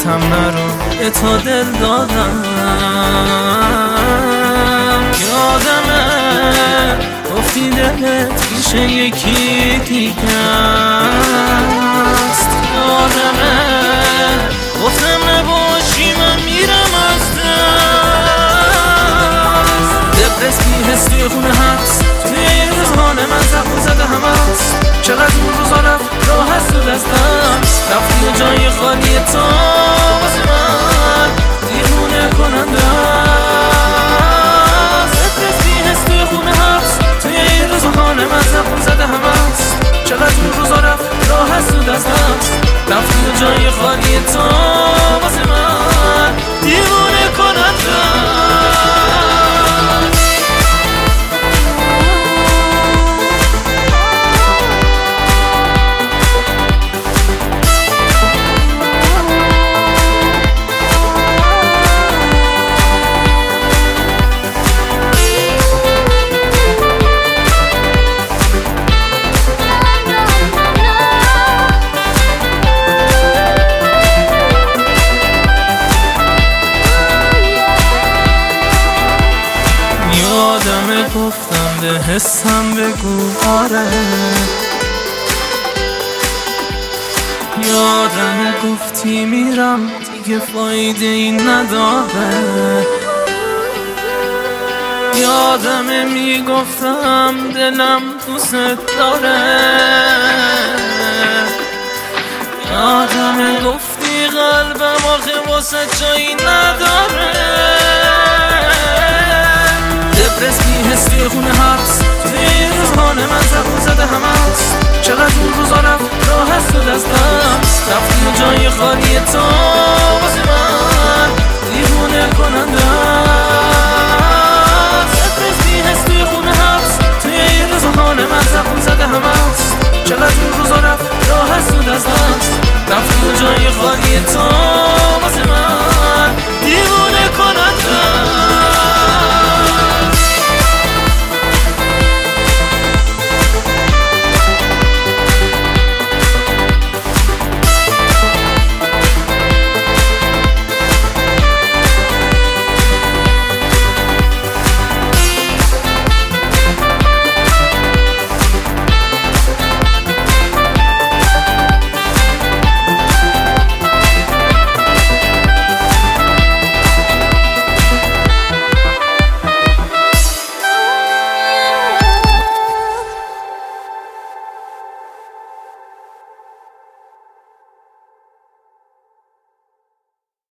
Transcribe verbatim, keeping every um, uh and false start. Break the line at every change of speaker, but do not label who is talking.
کم نرو به تو دل دادم. یادمه گفتی دلت پیش یکی دیگه است. یادمه گفتم نباشی من میرم از دست. دپرس بی حس توی خونه حبس، توی این روزمان من زخم زده هم هست. چقدر اون روزا رفت راه هست تو دستم، رفتی و جای خالی تو واسه من دیوونه کننده است. دپرس بی حس توی خونه حبس، توی این روزمان من زخم زده هم هست. چقدر اون روزا رفت راه هست تو دستم، رفتی و جای خالی تو واسه من دیوونه کننده است. یادمه گفتم به حسم بگو آره. یادمه گفتی میرم دیگه فایده این نداره. یادمه میگفتم دلم دوست داره. یادمه گفتی قلبم آخه واسه جایی نداره. دپرس بی حس توی خونه حبس، توی این روزمان من زخم زده هم هست. چقدر اون روزا رفت راه هست تو دستم، رفتی و جای خالی تو واسه من